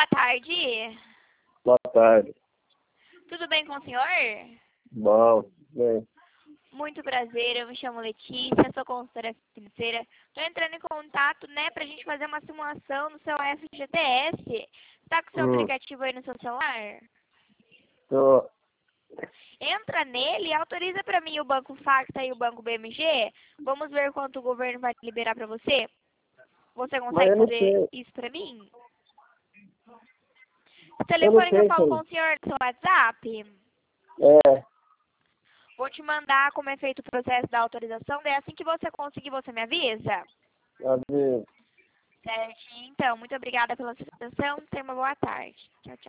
boa tarde. Boa tarde. Tudo bem com o senhor? Bom, bem. Muito prazer, eu me chamo Letícia, sou consultora financeira. Estou entrando em contato, pra gente fazer uma simulação no seu FGTS. Tá com o seu aplicativo aí no seu celular? Tô. Entra nele e autoriza para mim o Banco Facta e o Banco BMG. Vamos ver quanto o governo vai liberar para você. Você consegue fazer isso para mim? O telefone que eu falo com o senhor do seu WhatsApp? É, Vou te mandar como é feito o processo da autorização. Daí assim que você conseguir, você me avisa? aviso. Certinho. Então, muito obrigada pela sua atenção. Tenha uma boa tarde. Tchau, tchau.